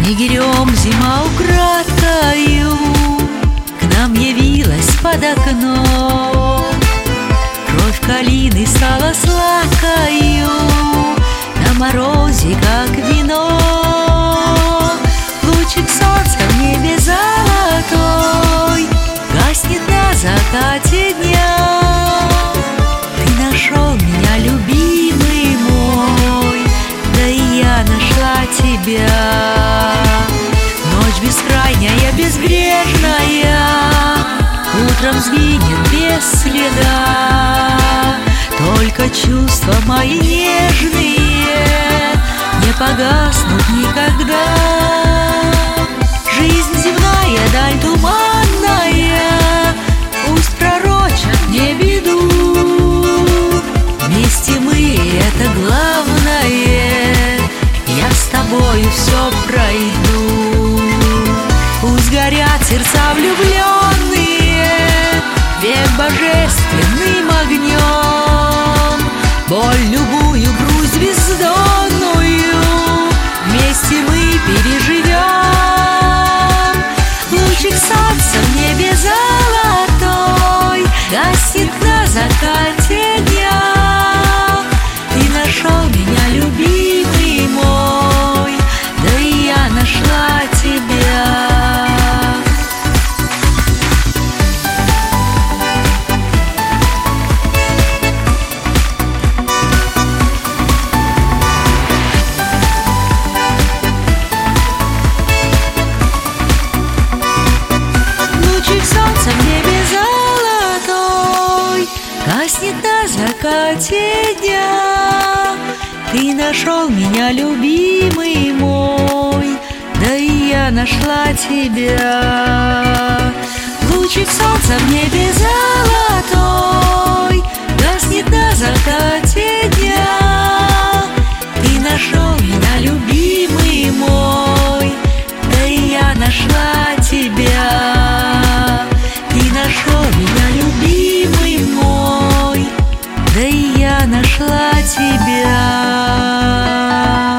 снегирем зима украдкою к нам явилась под окно. Кровь калины стала сладкою на морозе, как вино. Лучик солнца в небе золотой гаснет на закате дня. Ты нашел меня, любимый мой, да и я нашла тебя. Ночь бескрайняя, безбрежная, утром сгинет без следа. Только чувства мои нежные не погаснут никогда. Жизнь земная, даль туманная, пусть пророчат мне беду. Вместе мы — это главное, я с тобою все пройду. Пусть горят сердца влюбленные век божественным огнем. Боль любую, грусть бездонную вместе мы переживем. Лучик солнца в небе золотой гаснет на закате дня. Ты нашел меня, любимый мой, да и я нашла тебя. Гаснет на закате дня. Ты нашел меня, любимый мой, да и я нашла тебя. Лучик солнца в небе золотой гаснет на закате дня. Ты нашел меня, любимый мой, да и я нашла тебя. Ты нашел меня, любимый мой, да и я нашла тебя.